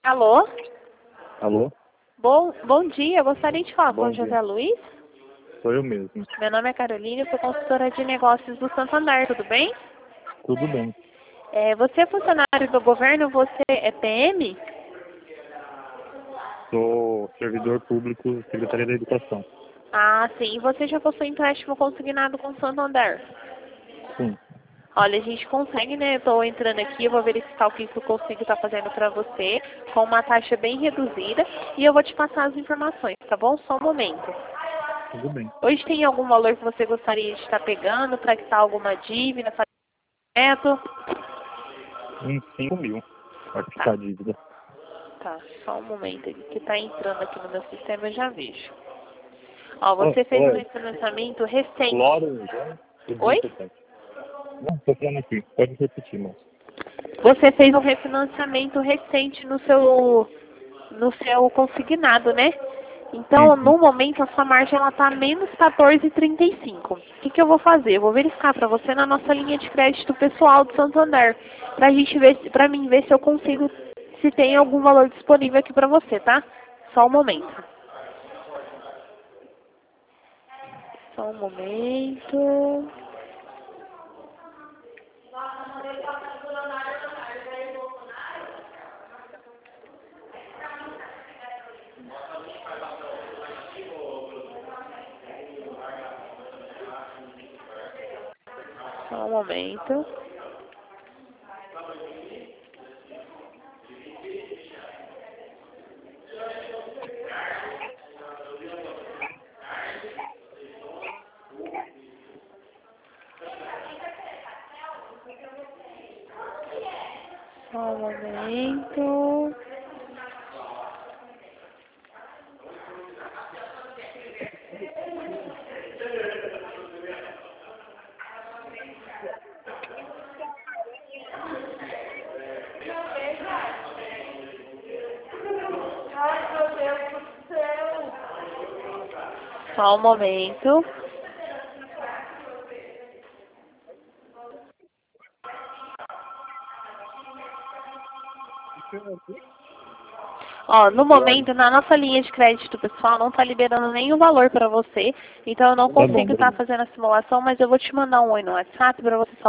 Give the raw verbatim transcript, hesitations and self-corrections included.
Alô? Alô? Bom, bom dia, eu gostaria de falar Bom com o dia. José Luiz. Sou eu mesmo. Meu nome é Carolina, eu sou consultora de negócios do Santander, tudo bem? Tudo bem. É, você é funcionário do governo, você é P M? Sou servidor público, Secretaria da Educação. Ah, sim. E você já possui empréstimo consignado com o Santander? Sim. Olha, a gente consegue, né? Eu tô entrando aqui, eu vou verificar o que que eu consigo estar fazendo para você, com uma taxa bem reduzida, e eu vou te passar as informações, tá bom? Só um momento. Tudo bem. Hoje tem algum valor que você gostaria de estar pegando para quitar alguma dívida, fazer neto? Uns cinco mil. Para Tá, quitar a dívida. tá. Só um momento aqui, que tá entrando aqui no meu sistema, eu já vejo. Ó, Ô, você fez um oi. refinanciamento recente. Loro, Oi? Não, estou falando aqui. Pode repetir, moço. Você fez um refinanciamento recente no seu, no seu consignado, né? Então, Uhum. no momento, a sua margem ela tá menos quatorze vírgula trinta e cinco. O que que eu vou fazer? Eu vou verificar para você na nossa linha de crédito pessoal do Santander, pra gente ver, para mim ver se eu consigo, se tem algum valor disponível aqui para você, tá? Só um momento. Só um momento. Só um momento. Só um momento. Só um momento. Ó, no momento, na nossa linha de crédito pessoal, não está liberando nenhum valor para você. Então, eu não Tá bom, consigo estar Bruno. fazendo a simulação, mas eu vou te mandar um oi no WhatsApp para você só